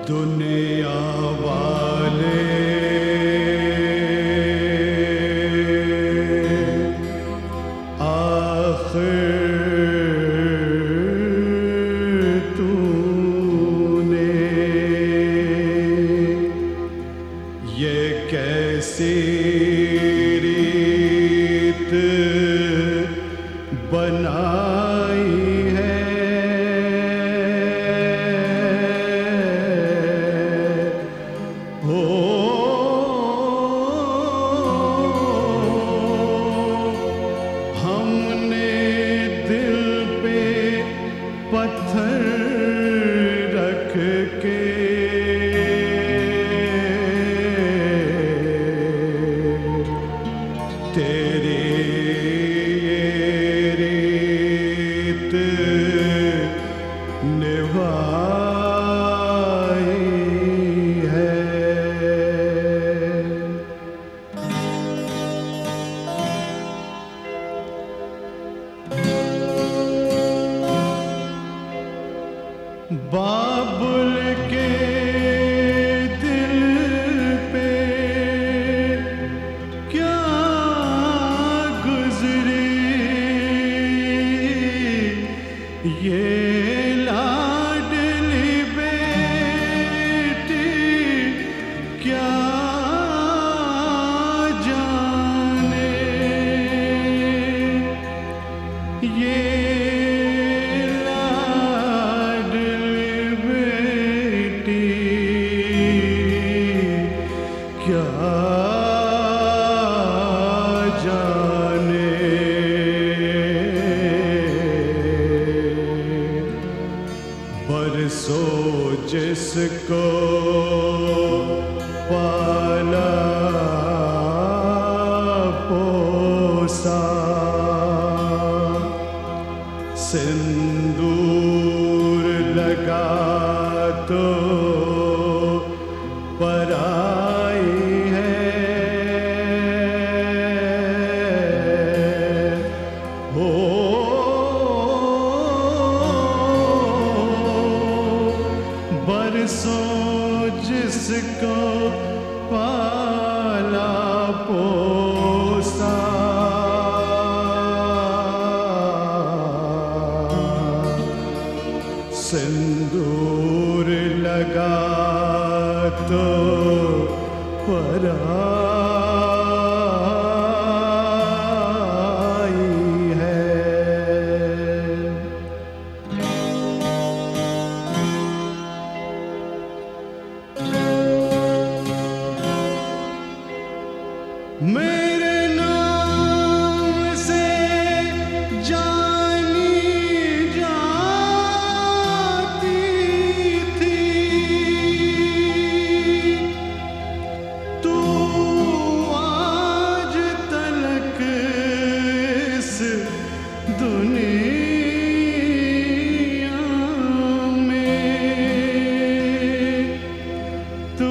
दुनिया वाले आखिर तूने ये कैसी रीत बनाई है, हो हमने दिल पे पत्थर रख के तेरी ये रीत निभाई है। बाबुल के दिल पे क्या गुजरी ये लाडली बेटी, क्या जाने ये क्या जाने बरसों जिसको पाला पोसा, सिंदूर लगा तो पराई है, हो बरसों जिसको पाला पोसा, सिंदूर लगा तो पराई है। मेरे नाम से जानी जाती थी, तू आज तलक इस दुनिया में, तू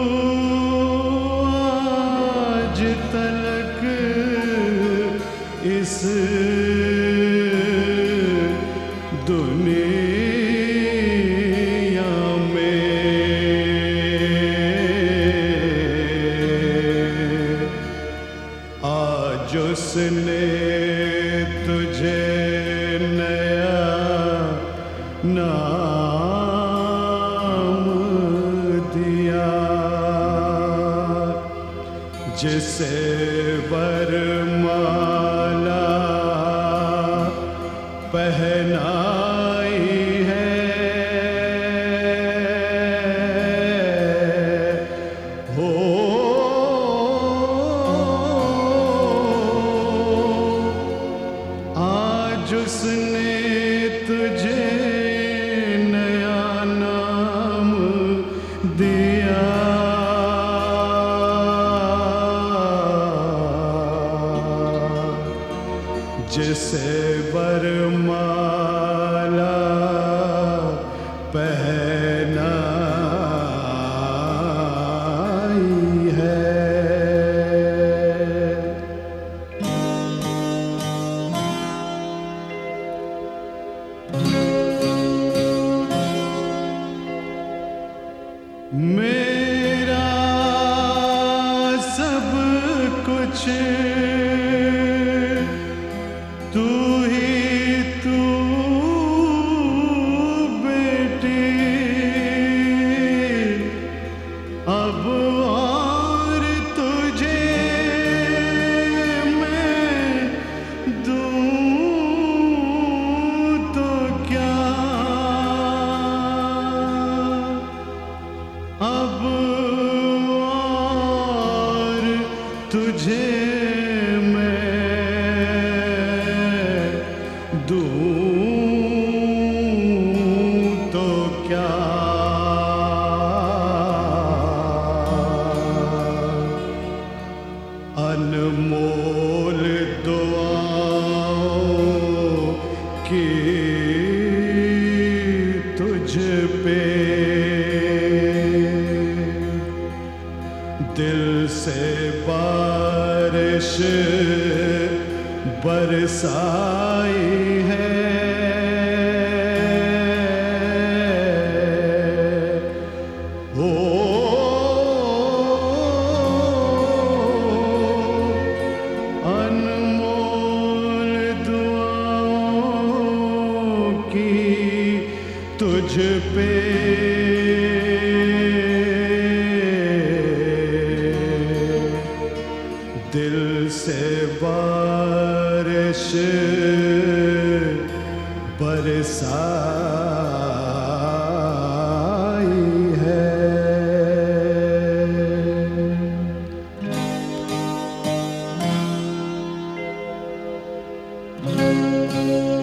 आज तलक इस दुनिया में आज उसने तुझे नया नाम दिया, जिसे वरमाला पहनाई है, हो आज उसने तुझे नया नाम दिया, जिसे वरमाला पहनाई है। तू ही तू बेटी, अब और तुझे मैं दूं तो क्या, अब और तुझे तो क्या। अनमोल दुआओं की तुझ पे दिल से बारिश बरसाई है, ओ अनमोल दुआओं की तुझ पे दिल से बारिश बरसाई है।